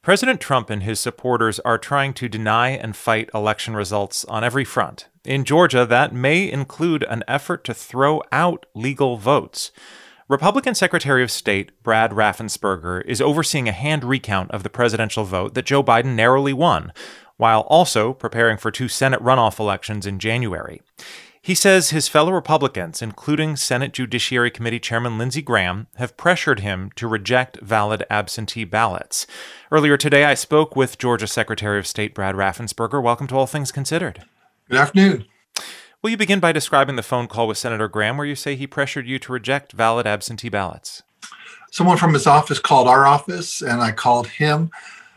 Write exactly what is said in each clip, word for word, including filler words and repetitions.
President Trump and his supporters are trying to deny and fight election results on every front. In Georgia, that may include an effort to throw out legal votes. Republican Secretary of State Brad Raffensperger is overseeing a hand recount of the presidential vote that Joe Biden narrowly won, while also preparing for two Senate runoff elections in January. He says his fellow Republicans, including Senate Judiciary Committee Chairman Lindsey Graham, have pressured him to reject valid absentee ballots. Earlier today, I spoke with Georgia Secretary of State Brad Raffensperger. Welcome to All Things Considered. Good afternoon. Will you begin by describing the phone call with Senator Graham where you say he pressured you to reject valid absentee ballots? Someone from his office called our office, and I called him.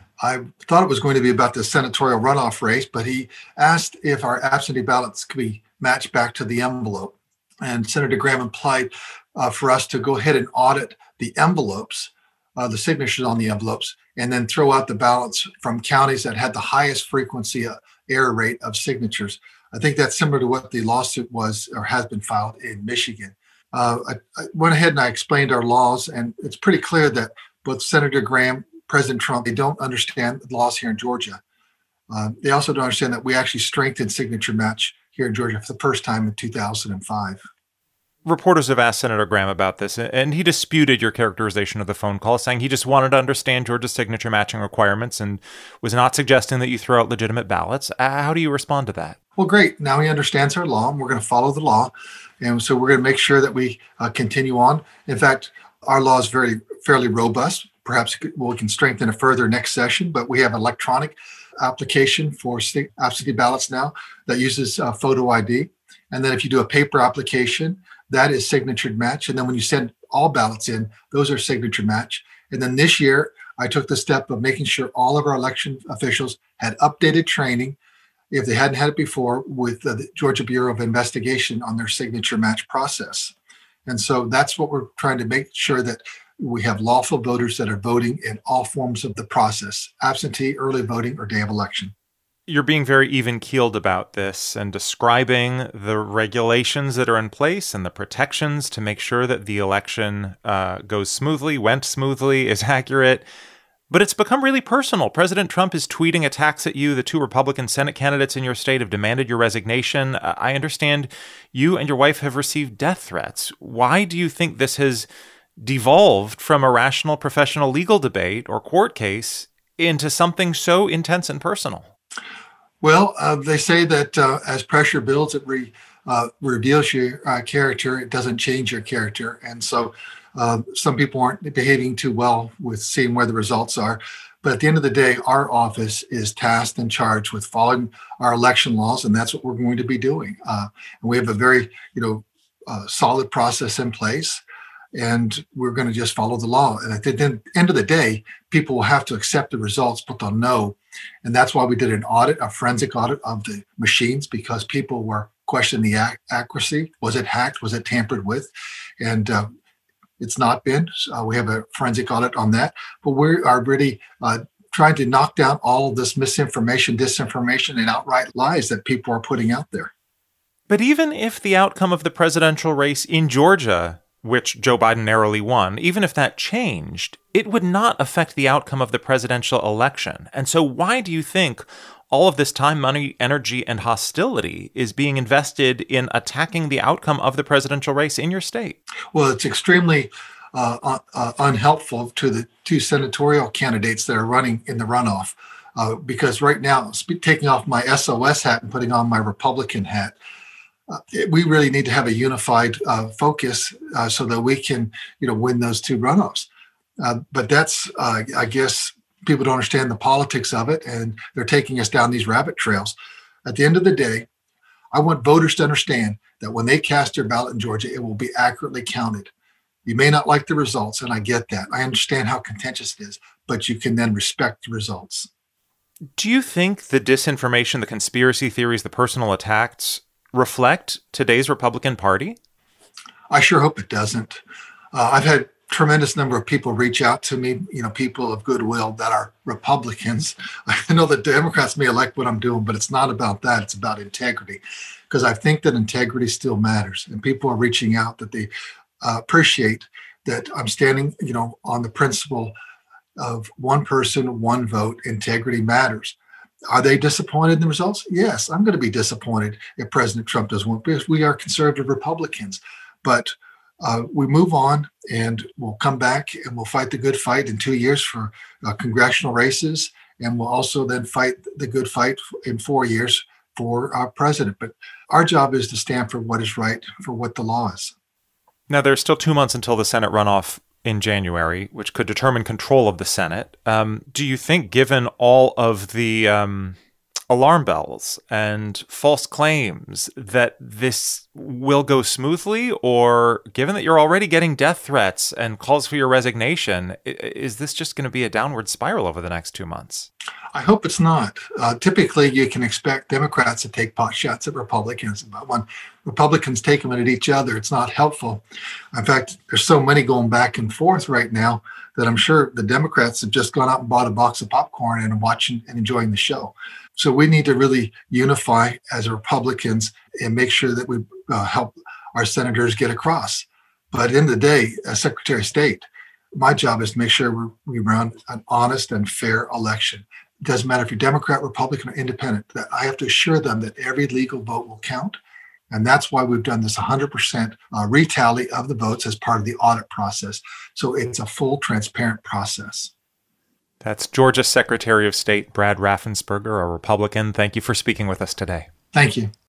I thought it was going to be about the senatorial runoff race, but he asked if our absentee ballots could be matched back to the envelope. And Senator Graham implied uh, for us to go ahead and audit the envelopes, uh, the signatures on the envelopes, and then throw out the ballots from counties that had the highest frequency uh, error rate of signatures. I think that's similar to what the lawsuit was or has been filed in Michigan. Uh, I, I went ahead and I explained our laws, and it's pretty clear that both Senator Graham, President Trump, they don't understand the laws here in Georgia. Uh, they also don't understand that we actually strengthened signature match here in Georgia for the first time in two thousand five. Reporters have asked Senator Graham about this, and he disputed your characterization of the phone call, saying he just wanted to understand Georgia's signature matching requirements and was not suggesting that you throw out legitimate ballots. Uh, how do you respond to that? Well, great. Now he understands our law, and we're going to follow the law. And so we're going to make sure that we uh, continue on. In fact, our law is very fairly robust. Perhaps we can strengthen it further next session, but we have electronic application for absentee ballots now that uses uh, photo I D. And then if you do a paper application, that is signature match. And then when you send all ballots in, those are signature match. And then this year, I took the step of making sure all of our election officials had updated training, if they hadn't had it before, with the Georgia Bureau of Investigation on their signature match process. And so that's what we're trying to make sure that we have lawful voters that are voting in all forms of the process, absentee, early voting, or day of election. You're being very even-keeled about this and describing the regulations that are in place and the protections to make sure that the election uh, goes smoothly, went smoothly, is accurate. But it's become really personal. President Trump is tweeting attacks at you. The two Republican Senate candidates in your state have demanded your resignation. Uh, I understand you and your wife have received death threats. Why do you think this has devolved from a rational professional legal debate or court case into something so intense and personal? Well, uh, they say that uh, as pressure builds, it re, uh, reveals your uh, character. It doesn't change your character. And so uh, some people aren't behaving too well with seeing where the results are. But at the end of the day, our office is tasked and charged with following our election laws, and that's what we're going to be doing. Uh, and we have a very, you know, uh, solid process in place. And we're going to just follow the law. And at the end of the day, people will have to accept the results, but they'll know. And that's why we did an audit, a forensic audit of the machines, because people were questioning the ac- accuracy. Was it hacked? Was it tampered with? And uh, it's not been. Uh, we have a forensic audit on that. But we are really uh, trying to knock down all of this misinformation, disinformation, and outright lies that people are putting out there. But even if the outcome of the presidential race in Georgia, which Joe Biden narrowly won, even if that changed, it would not affect the outcome of the presidential election. And so why do you think all of this time, money, energy, and hostility is being invested in attacking the outcome of the presidential race in your state? Well, it's extremely uh, uh, unhelpful to the two senatorial candidates that are running in the runoff. Uh, because right now, taking off my S O S hat and putting on my Republican hat, Uh, we really need to have a unified uh, focus uh, so that we can, you know, win those two runoffs. Uh, but that's, uh, I guess, people don't understand the politics of it, and they're taking us down these rabbit trails. At the end of the day, I want voters to understand that when they cast their ballot in Georgia, it will be accurately counted. You may not like the results, and I get that. I understand how contentious it is, but you can then respect the results. Do you think the disinformation, the conspiracy theories, the personal attacks reflect today's Republican Party? I sure hope it doesn't. Uh, I've had tremendous number of people reach out to me, you know, people of goodwill that are Republicans. I know that Democrats may like what I'm doing, but it's not about that. It's about integrity, because I think that integrity still matters. And people are reaching out that they uh, appreciate that I'm standing, you know, on the principle of one person, one vote, integrity matters. Are they disappointed in the results? Yes, I'm going to be disappointed if President Trump doesn't win because we are conservative Republicans. But uh, we move on and we'll come back and we'll fight the good fight in two years for uh, congressional races. And we'll also then fight the good fight in four years for our president. But our job is to stand for what is right, for what the law is. Now, there's still two months until the Senate runoff in January, which could determine control of the Senate. Um, do you think, given all of the um, alarm bells and false claims, that this will go smoothly? Or given that you're already getting death threats and calls for your resignation, is this just going to be a downward spiral over the next two months? I hope it's not. Uh, typically, you can expect Democrats to take pot shots at Republicans, but when Republicans take them at each other, it's not helpful. In fact, there's so many going back and forth right now that I'm sure the Democrats have just gone out and bought a box of popcorn and are watching and enjoying the show. So we need to really unify as Republicans and make sure that we uh, help our senators get across. But at the end of the day, as Secretary of State, my job is to make sure we, we run an honest and fair election. It doesn't matter if you're Democrat, Republican, or independent, that I have to assure them that every legal vote will count. And that's why we've done this one hundred percent uh, retally of the votes as part of the audit process. So it's a full, transparent process. That's Georgia Secretary of State Brad Raffensperger, a Republican. Thank you for speaking with us today. Thank you.